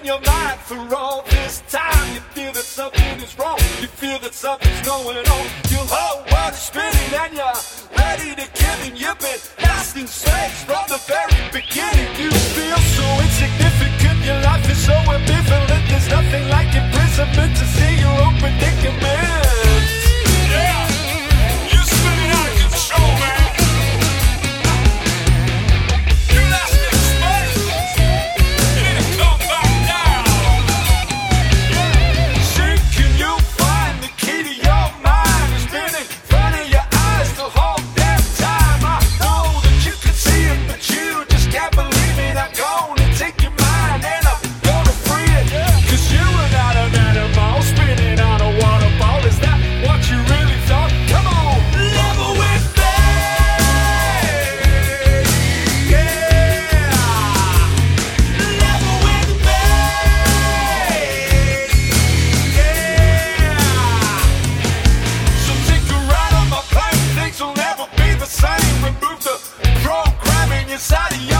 in your mind for all this time. You feel that something is wrong, you feel that something's going on. Your whole world is spinning and you're ready to give in. You've been lost in space from the very beginning. You feel so insignificant, your life is so ambivalent. There's nothing like imprisonment to see your own predicament. Yeah, you're spinning out of control, man. Inside of you.